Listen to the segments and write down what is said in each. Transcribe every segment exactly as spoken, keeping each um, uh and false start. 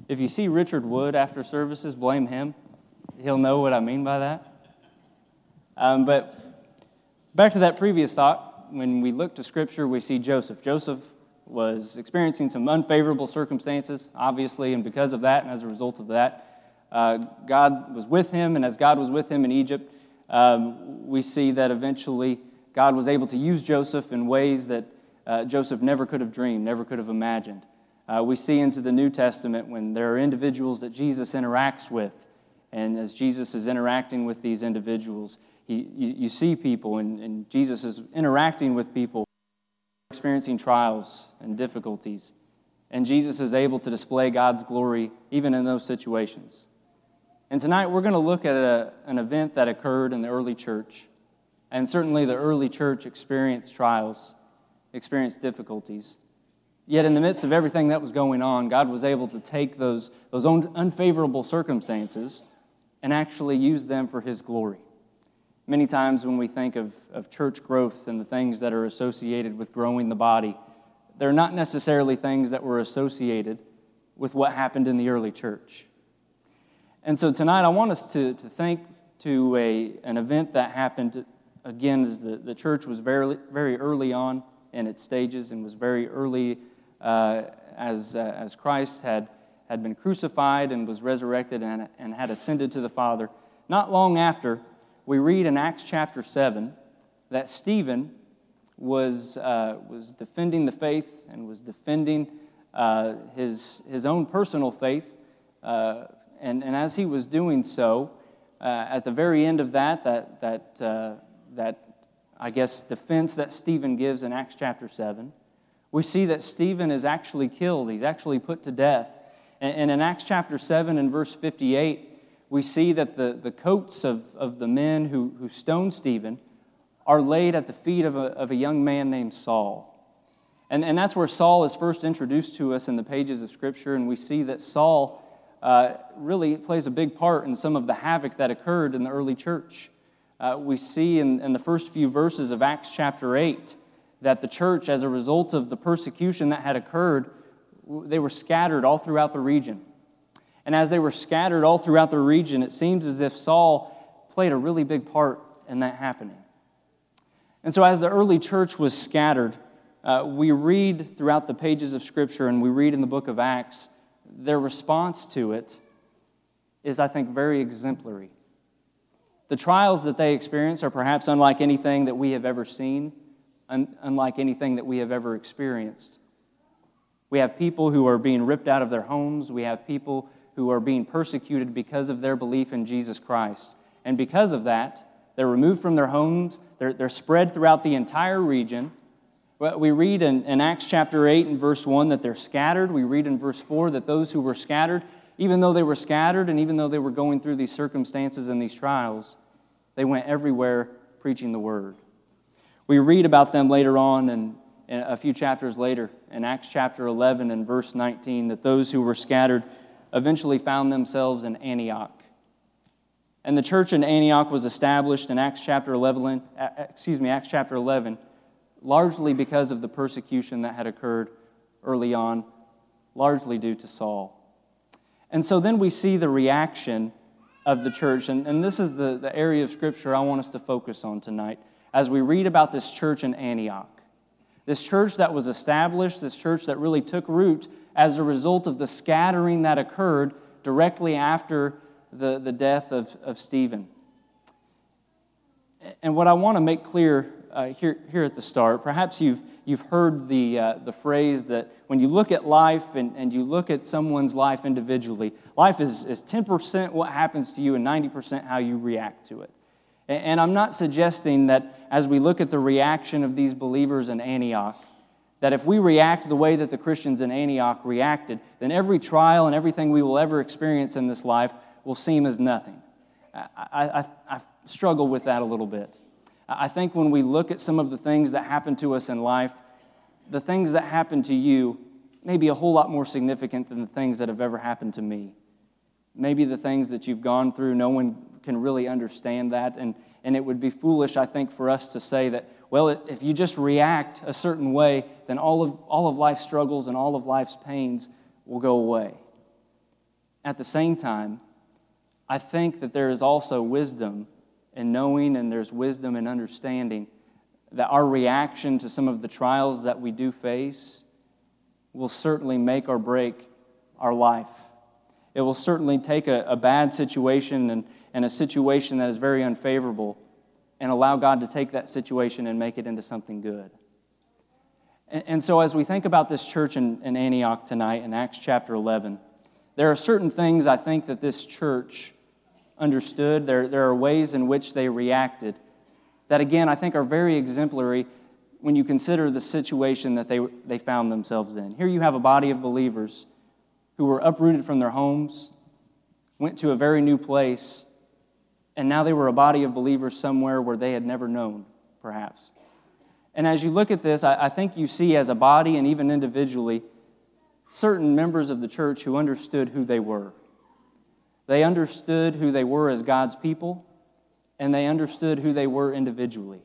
If you see Richard Wood after services, blame him. He'll know what I mean by that. Um, but back to that previous thought, when we look to Scripture, we see Joseph. Joseph was experiencing some unfavorable circumstances, obviously, and because of that, and as a result of that, uh, God was with him, and as God was with him in Egypt, um, we see that eventually God was able to use Joseph in ways that uh, Joseph never could have dreamed, never could have imagined. Uh, we see into the New Testament when there are individuals that Jesus interacts with, and as Jesus is interacting with these individuals, he, you, you see people, and, and Jesus is interacting with people experiencing trials and difficulties, and Jesus is able to display God's glory even in those situations. And tonight we're going to look at a, an event that occurred in the early church, and certainly the early church experienced trials, experienced difficulties. Yet in the midst of everything that was going on, God was able to take those, those unfavorable circumstances and actually use them for His glory. Many times when we think of, of church growth and the things that are associated with growing the body, they're not necessarily things that were associated with what happened in the early church. And so tonight I want us to, to think to a, an event that happened, again, as the, the church was very, very early on in its stages and was very early uh, as, uh, as Christ had, had been crucified and was resurrected and, and had ascended to the Father. Not long after, we read in Acts chapter seven that Stephen was uh, was defending the faith and was defending uh, his his own personal faith, uh, and and as he was doing so, uh, at the very end of that that that uh, that I guess defense that Stephen gives in Acts chapter seven, we see that Stephen is actually killed. He's actually put to death, and, and in Acts chapter seven and verse fifty-eight. We see that the, the coats of, of the men who, who stoned Stephen are laid at the feet of a, of a young man named Saul. And, and that's where Saul is first introduced to us in the pages of Scripture, and we see that Saul uh, really plays a big part in some of the havoc that occurred in the early church. Uh, we see in, in the first few verses of Acts chapter eight that the church, as a result of the persecution that had occurred, they were scattered all throughout the region. And as they were scattered all throughout the region, it seems as if Saul played a really big part in that happening. And so as the early church was scattered, uh, we read throughout the pages of Scripture and we read in the book of Acts, their response to it is, I think, very exemplary. The trials that they experience are perhaps unlike anything that we have ever seen, un- unlike anything that we have ever experienced. We have people who are being ripped out of their homes. We have people who are being persecuted because of their belief in Jesus Christ. And because of that, they're removed from their homes. They're, they're spread throughout the entire region. We read in, in Acts chapter eight and verse one that they're scattered. We read in verse four that those who were scattered, even though they were scattered and even though they were going through these circumstances and these trials, they went everywhere preaching the word. We read about them later on and a few chapters later in Acts chapter eleven and verse nineteen that those who were scattered eventually found themselves in Antioch. And the church in Antioch was established in Acts chapter eleven, excuse me, Acts chapter eleven, largely because of the persecution that had occurred early on, largely due to Saul. And so then we see the reaction of the church, and, and this is the, the area of Scripture I want us to focus on tonight, as we read about this church in Antioch. This church that was established, this church that really took root as a result of the scattering that occurred directly after the, the death of, of Stephen. And what I want to make clear uh, here, here at the start, perhaps you've, you've heard the, uh, the phrase that when you look at life and, and you look at someone's life individually, life is, is ten percent what happens to you and ninety percent how you react to it. And I'm not suggesting that as we look at the reaction of these believers in Antioch, that if we react the way that the Christians in Antioch reacted, then every trial and everything we will ever experience in this life will seem as nothing. I, I, I struggle with that a little bit. I think when we look at some of the things that happen to us in life, the things that happen to you may be a whole lot more significant than the things that have ever happened to me. Maybe the things that you've gone through, no one can really understand that, and, and it would be foolish, I think, for us to say that, well, if you just react a certain way, then all of all of life's struggles and all of life's pains will go away. at the same time, I think that there is also wisdom in knowing, and there's wisdom in understanding that our reaction to some of the trials that we do face will certainly make or break our life. It will certainly take a, a bad situation and, and a situation that is very unfavorable and allow God to take that situation and make it into something good. And, and so as we think about this church in, in Antioch tonight in Acts chapter eleven, there are certain things I think that this church understood. There, there are ways in which they reacted that, again, I think are very exemplary when you consider the situation that they, they found themselves in. Here you have a body of believers who were uprooted from their homes, went to a very new place, and now they were a body of believers somewhere where they had never known, perhaps. And as you look at this, I, I think you see as a body and even individually certain members of the church who understood who they were. They understood who they were as God's people, and they understood who they were individually.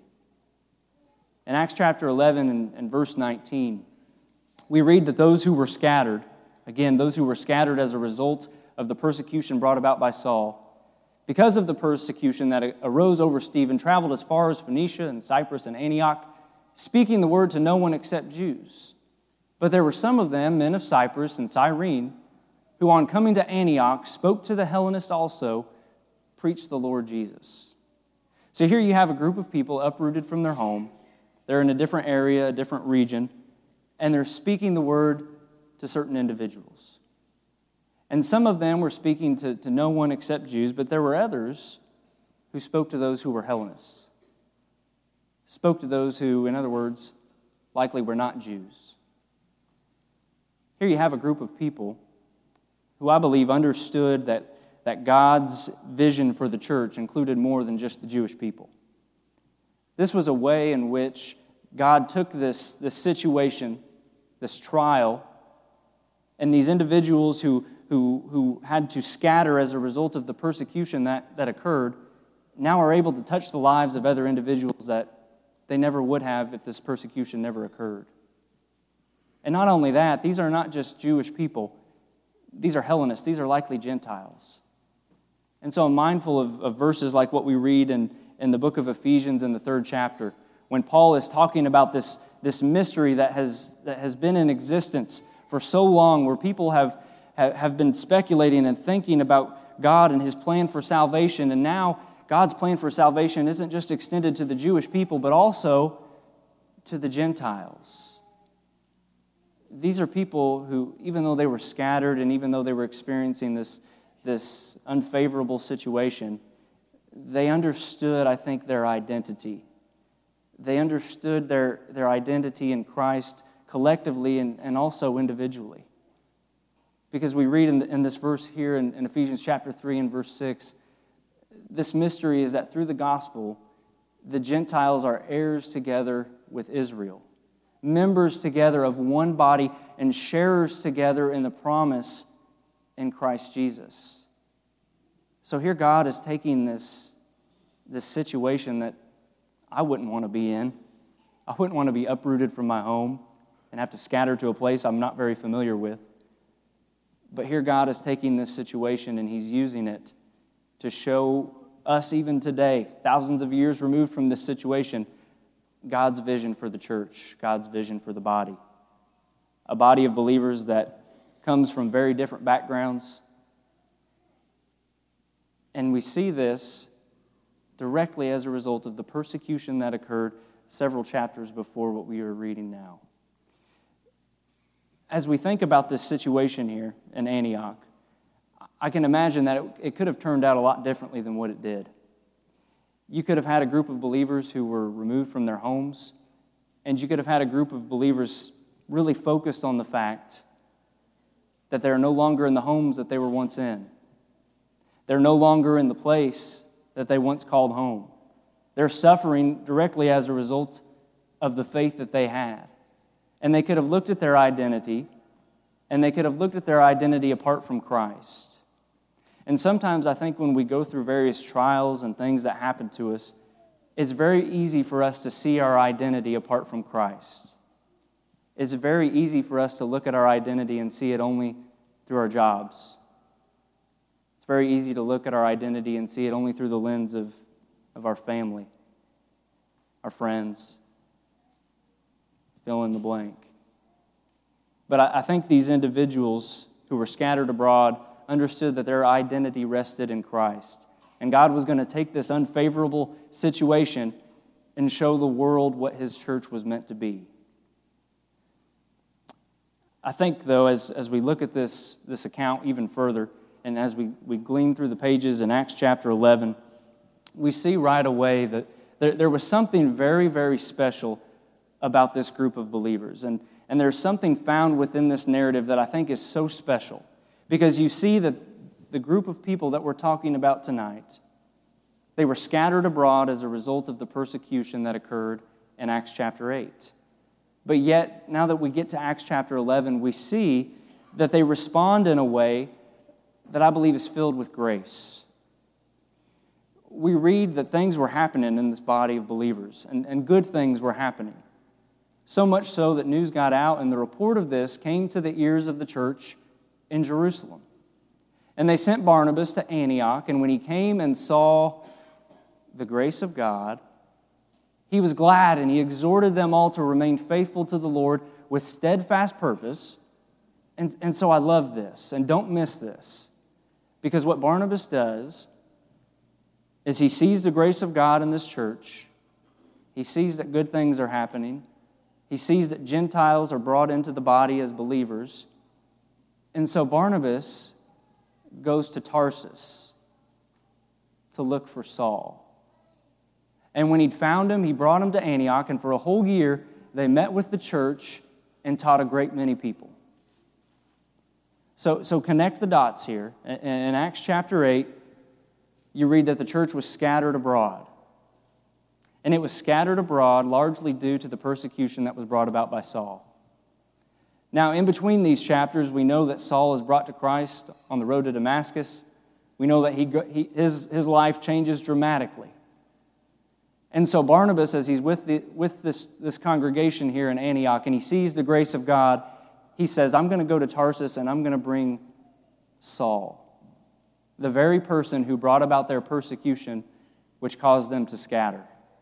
In Acts chapter eleven and, and verse nineteen, we read that those who were scattered, again, those who were scattered as a result of the persecution brought about by Saul, because of the persecution that arose over Stephen, traveled as far as Phoenicia and Cyprus and Antioch, speaking the word to no one except Jews. But there were some of them, men of Cyprus and Cyrene, who on coming to Antioch spoke to the Hellenists also, preached the Lord Jesus. So here you have a group of people uprooted from their home. They're in a different area, a different region, and they're speaking the word to certain individuals. And some of them were speaking to, to no one except Jews, but there were others who spoke to those who were Hellenists. Spoke to those who, in other words, likely were not Jews. Here you have a group of people who I believe understood that, that God's vision for the church included more than just the Jewish people. This was a way in which God took this, this situation, this trial, and these individuals who, who, who had to scatter as a result of the persecution that, that occurred, now are able to touch the lives of other individuals that they never would have if this persecution never occurred. And not only that, these are not just Jewish people. These are Hellenists. These are likely Gentiles. And so I'm mindful of, of verses like what we read in, in the book of Ephesians in the third chapter, when Paul is talking about this, this mystery that has, that has been in existence for so long, where people have, have, have been speculating and thinking about God and His plan for salvation. And now God's plan for salvation isn't just extended to the Jewish people, but also to the Gentiles. These are people who, even though they were scattered and even though they were experiencing this, this unfavorable situation, they understood, I think, their identity. They understood their, their identity in Christ collectively and, and also individually. Because we read in, the, in this verse here in, in Ephesians chapter three and verse six, this mystery is that through the gospel, the Gentiles are heirs together with Israel, members together of one body, and sharers together in the promise in Christ Jesus. So here God is taking this, this situation that I wouldn't want to be in. I wouldn't want to be uprooted from my home and have to scatter to a place I'm not very familiar with. But here God is taking this situation and He's using it to show us even today, thousands of years removed from this situation, God's vision for the church, God's vision for the body. A body of believers that comes from very different backgrounds. And we see this directly as a result of the persecution that occurred several chapters before what we are reading now. As we think about this situation here in Antioch, I can imagine that it, it could have turned out a lot differently than what it did. You could have had a group of believers who were removed from their homes, and you could have had a group of believers really focused on the fact that they're no longer in the homes that they were once in. They're no longer in the place that they once called home. They're suffering directly as a result of the faith that they had. And they could have looked at their identity, and they could have looked at their identity apart from Christ. And sometimes I think when we go through various trials and things that happen to us, it's very easy for us to see our identity apart from Christ. It's very easy for us to look at our identity and see it only through our jobs, It's very easy to look at our identity and see it only through the lens of, of our family, our friends, fill in the blank. But I, I think these individuals who were scattered abroad understood that their identity rested in Christ. And God was going to take this unfavorable situation and show the world what His church was meant to be. I think, though, as, as we look at this, this account even further, and as we, we glean through the pages in Acts chapter eleven, we see right away that there, there was something very, very special about this group of believers. And, and there's something found within this narrative that I think is so special. Because you see that the group of people that we're talking about tonight, they were scattered abroad as a result of the persecution that occurred in Acts chapter eight. But yet, now that we get to Acts chapter eleven, we see that they respond in a way that I believe is filled with grace. We read that things were happening in this body of believers, and, and good things were happening. So much so that news got out, and the report of this came to the ears of the church in Jerusalem. And they sent Barnabas to Antioch, and when he came and saw the grace of God, he was glad, and he exhorted them all to remain faithful to the Lord with steadfast purpose. And, and so I love this, and don't miss this, because what Barnabas does is he sees the grace of God in this church. He sees that good things are happening. He sees that Gentiles are brought into the body as believers. And so Barnabas goes to Tarsus to look for Saul. And when he'd found him, he brought him to Antioch, and for a whole year, they met with the church and taught a great many people. So, so connect the dots here. In Acts chapter eight, you read that the church was scattered abroad. And it was scattered abroad largely due to the persecution that was brought about by Saul. Now, in between these chapters, we know that Saul is brought to Christ on the road to Damascus. We know that he, he, his, his life changes dramatically. And so Barnabas, as he's with, the, with this, this congregation here in Antioch, and he sees the grace of God, he says, I'm going to go to Tarsus and I'm going to bring Saul, the very person who brought about their persecution, which caused them to scatter.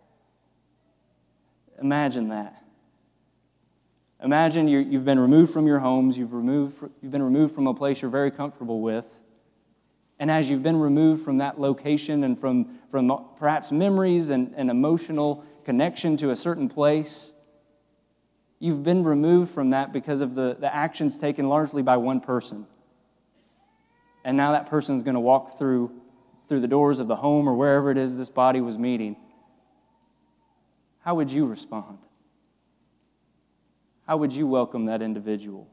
Imagine that. Imagine you, you've been removed from your homes, you've, removed, you've been removed from a place you're very comfortable with, and as you've been removed from that location and from, from perhaps memories and, and emotional connection to a certain place, you've been removed from that because of the, the actions taken largely by one person. And now that person's going to walk through, through the doors of the home or wherever it is this body was meeting. How would you respond? How would you welcome that individual?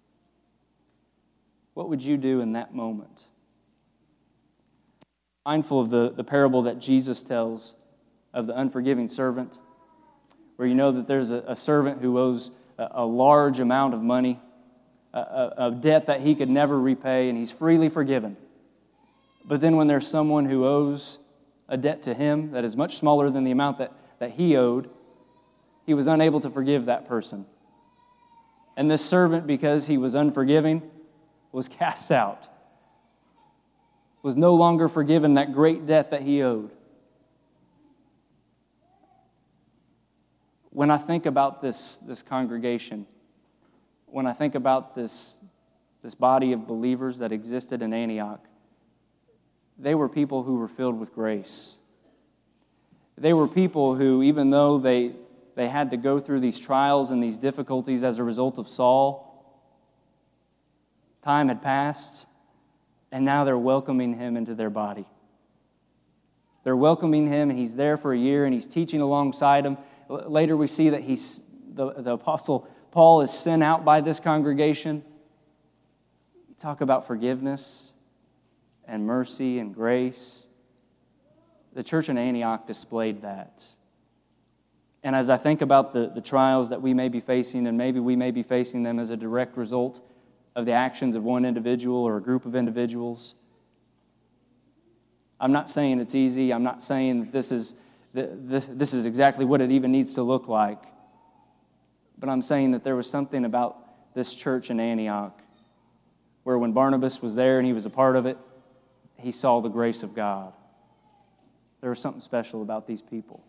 What would you do in that moment? Mindful of the, the parable that Jesus tells of the unforgiving servant, where you know that there's a, a servant who owes a, a large amount of money, a, a, a debt that he could never repay, and he's freely forgiven. But then when there's someone who owes a debt to him that is much smaller than the amount that, that he owed, he was unable to forgive that person. And this servant, because he was unforgiving, was cast out, was no longer forgiven that great debt that he owed. When I think about this, this congregation, when I think about this, this body of believers that existed in Antioch, they were people who were filled with grace. They were people who, even though they, they had to go through these trials and these difficulties as a result of Saul, time had passed, and now they're welcoming him into their body. They're welcoming him, and he's there for a year, and he's teaching alongside them. Later we see that he's the, the Apostle Paul is sent out by this congregation. You talk about forgiveness and mercy and grace. The church in Antioch displayed that. And as I think about the, the trials that we may be facing, and maybe we may be facing them as a direct result of the actions of one individual or a group of individuals, I'm not saying it's easy. I'm not saying that this is, this, this is exactly what it even needs to look like. But I'm saying that there was something about this church in Antioch where when Barnabas was there and he was a part of it, he saw the grace of God. There was something special about these people.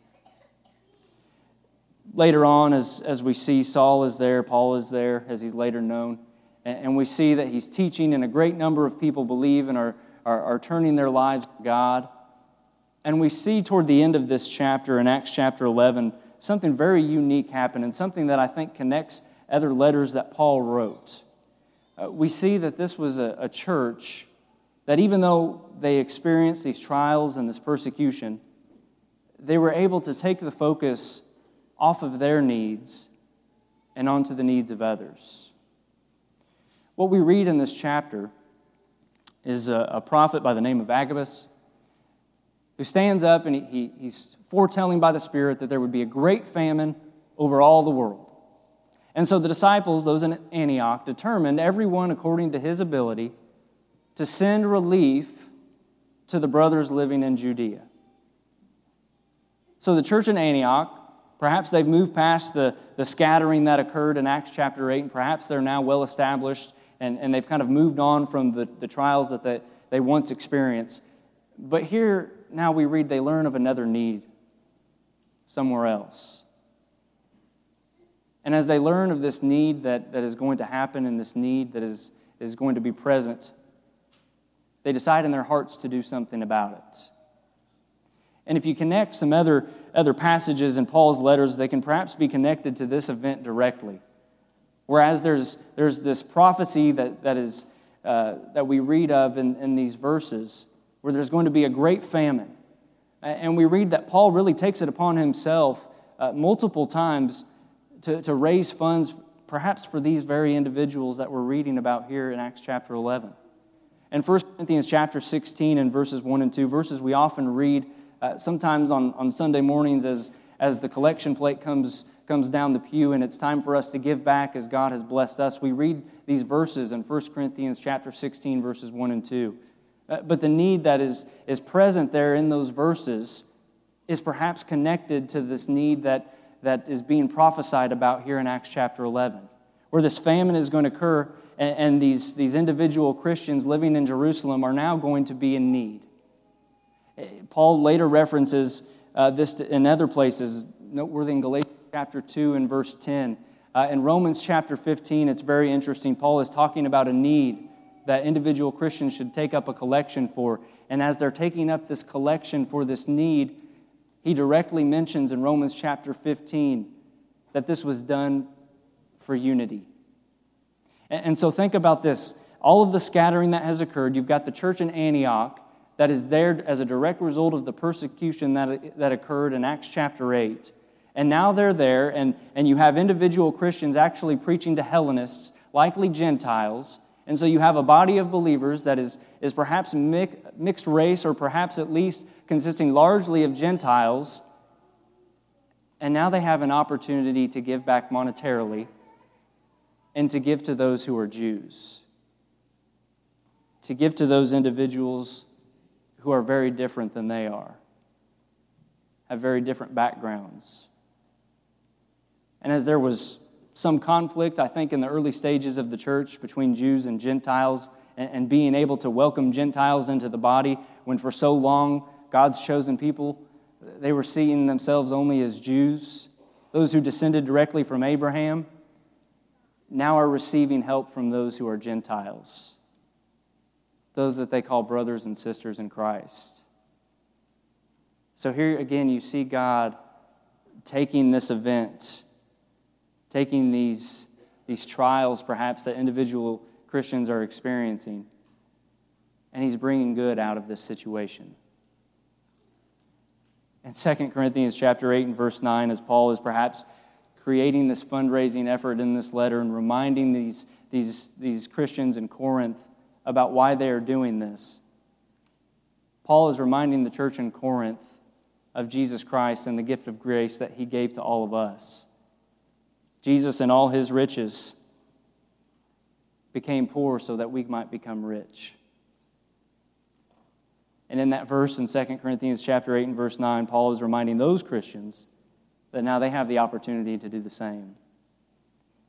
Later on, as, as we see Saul is there, Paul is there, as he's later known, and, and we see that he's teaching, and a great number of people believe and are, are, are turning their lives to God. And we see toward the end of this chapter, in Acts chapter eleven, something very unique happen, and something that I think connects other letters that Paul wrote. Uh, we see that this was a, a church that even though they experienced these trials and this persecution, they were able to take the focus off of their needs and onto the needs of others. What we read in this chapter is a, a prophet by the name of Agabus who stands up and he, he, he's foretelling by the Spirit that there would be a great famine over all the world. And so the disciples, those in Antioch, determined, everyone according to his ability, to send relief to the brothers living in Judea. So the church in Antioch, perhaps they've moved past the, the scattering that occurred in Acts chapter eight, and perhaps they're now well established, and, and they've kind of moved on from the, the trials that they, they once experienced. But here, now we read, they learn of another need somewhere else. And as they learn of this need that, that is going to happen, and this need that is, is going to be present, they decide in their hearts to do something about it. And if you connect some other, other passages in Paul's letters, they can perhaps be connected to this event directly. Whereas there's, there's this prophecy that, that, is, uh, that we read of in, in these verses, where there's going to be a great famine. And we read that Paul really takes it upon himself uh, multiple times to, to raise funds, perhaps for these very individuals that we're reading about here in Acts chapter eleven. In First Corinthians chapter sixteen and verses one and two, verses we often read uh, sometimes on, on Sunday mornings as, as the collection plate comes, comes down the pew and it's time for us to give back as God has blessed us. We read these verses in First Corinthians chapter sixteen, verses one and two. Uh, but the need that is, is present there in those verses is perhaps connected to this need that, that is being prophesied about here in Acts chapter eleven, where this famine is going to occur. And these, these individual Christians living in Jerusalem are now going to be in need. Paul later references uh, this in other places, noteworthy in Galatians chapter two and verse ten. Uh, in Romans chapter fifteen, it's very interesting. Paul is talking about a need that individual Christians should take up a collection for. And as they're taking up this collection for this need, he directly mentions in Romans chapter fifteen that this was done for unity. And so think about this. All of the scattering that has occurred, you've got the church in Antioch that is there as a direct result of the persecution that, that occurred in Acts chapter eight. And now they're there, and, and you have individual Christians actually preaching to Hellenists, likely Gentiles. And so you have a body of believers that is, is perhaps mix, mixed race, or perhaps at least consisting largely of Gentiles. And now they have an opportunity to give back monetarily and to give to those who are Jews, to give to those individuals who are very different than they are, have very different backgrounds. And as there was some conflict, I think, in the early stages of the church between Jews and Gentiles, and, and being able to welcome Gentiles into the body, when for so long God's chosen people, they were seeing themselves only as Jews, those who descended directly from Abraham, now are receiving help from those who are Gentiles, those that they call brothers and sisters in Christ. So here again, you see God taking this event, taking these, these trials perhaps that individual Christians are experiencing, and He's bringing good out of this situation. In Second Corinthians chapter eight and verse nine, as Paul is perhaps creating this fundraising effort in this letter and reminding these, these, these Christians in Corinth about why they are doing this, Paul is reminding the church in Corinth of Jesus Christ and the gift of grace that He gave to all of us. Jesus in all His riches became poor so that we might become rich. And in that verse in Second Corinthians chapter eight and verse nine, Paul is reminding those Christians that now they have the opportunity to do the same.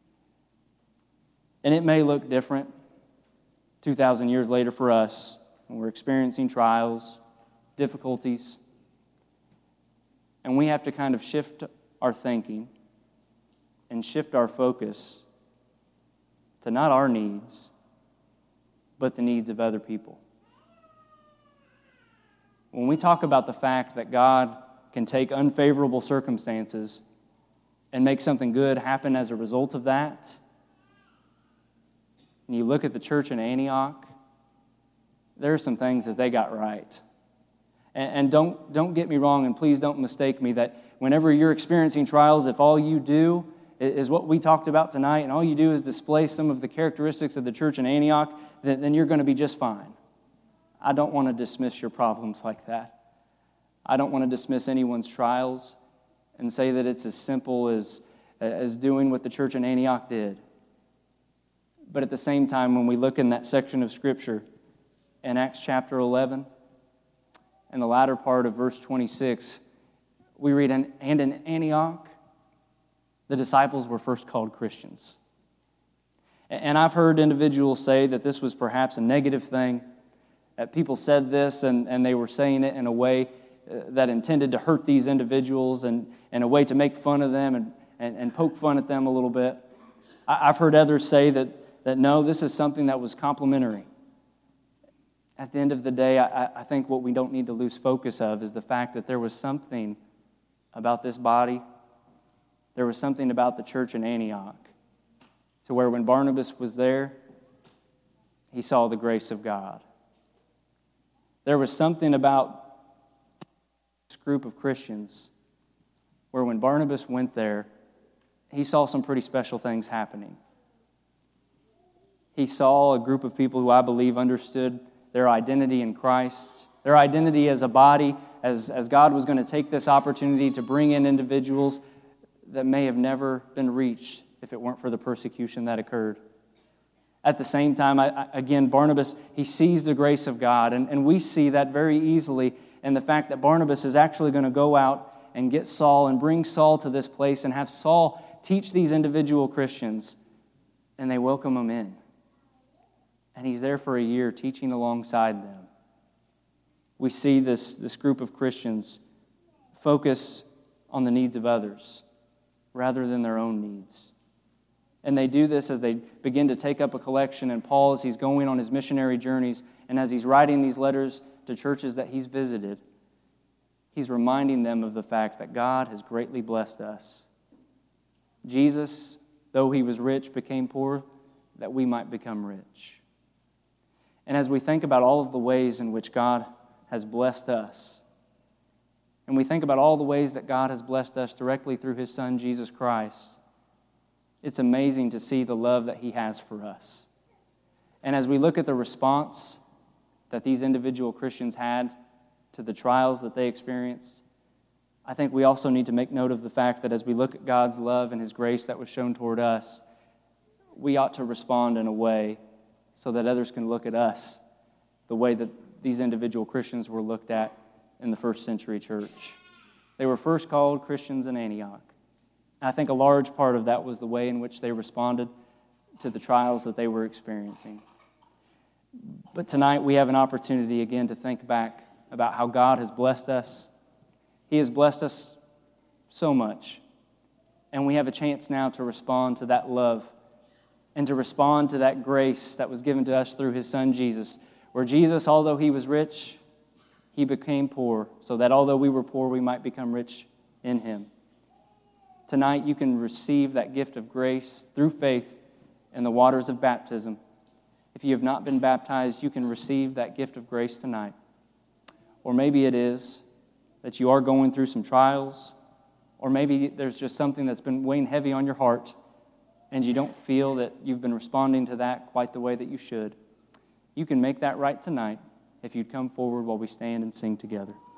And it may look different two thousand years later for us when we're experiencing trials, difficulties, and we have to kind of shift our thinking and shift our focus to not our needs, but the needs of other people. When we talk about the fact that God can take unfavorable circumstances and make something good happen as a result of that, and you look at the church in Antioch, there are some things that they got right. And, and don't, don't get me wrong, and please don't mistake me, that whenever you're experiencing trials, if all you do is what we talked about tonight, and all you do is display some of the characteristics of the church in Antioch, then, then you're going to be just fine. I don't want to dismiss your problems like that. I don't want to dismiss anyone's trials and say that it's as simple as, as doing what the church in Antioch did. But at the same time, when we look in that section of Scripture in Acts chapter eleven, in the latter part of verse twenty-six, we read, and in Antioch, the disciples were first called Christians. And I've heard individuals say that this was perhaps a negative thing, that people said this and, and they were saying it in a way that intended to hurt these individuals and in a way to make fun of them and, and, and poke fun at them a little bit. I've heard others say that, that no, this is something that was complimentary. At the end of the day, I, I think what we don't need to lose focus of is the fact that there was something about this body, there was something about the church in Antioch, to where when Barnabas was there, he saw the grace of God. There was something about this group of Christians where when Barnabas went there, he saw some pretty special things happening. He saw a group of people who I believe understood their identity in Christ, their identity as a body, as, as God was going to take this opportunity to bring in individuals that may have never been reached if it weren't for the persecution that occurred. At the same time, I, I, again, Barnabas, he sees the grace of God, and, and we see that very easily in the fact that Barnabas is actually going to go out and get Saul and bring Saul to this place and have Saul teach these individual Christians, and they welcome him in. And he's there for a year teaching alongside them. We see this, this group of Christians focus on the needs of others rather than their own needs. And they do this as they begin to take up a collection. And Paul, as he's going on his missionary journeys, and as he's writing these letters to churches that he's visited, he's reminding them of the fact that God has greatly blessed us. Jesus, though he was rich, became poor, that we might become rich. And as we think about all of the ways in which God has blessed us, and we think about all the ways that God has blessed us directly through his Son, Jesus Christ, it's amazing to see the love that he has for us. And as we look at the response that these individual Christians had to the trials that they experienced, I think we also need to make note of the fact that as we look at God's love and his grace that was shown toward us, we ought to respond in a way so that others can look at us the way that these individual Christians were looked at in the first century church. They were first called Christians in Antioch. And I think a large part of that was the way in which they responded to the trials that they were experiencing. But tonight we have an opportunity again to think back about how God has blessed us. He has blessed us so much. And we have a chance now to respond to that love and to respond to that grace that was given to us through his Son Jesus, where Jesus, although he was rich, he became poor, so that although we were poor, we might become rich in him. Tonight, you can receive that gift of grace through faith in the waters of baptism. If you have not been baptized, you can receive that gift of grace tonight. Or maybe it is that you are going through some trials, or maybe there's just something that's been weighing heavy on your heart, and you don't feel that you've been responding to that quite the way that you should. You can make that right tonight if you'd come forward while we stand and sing together.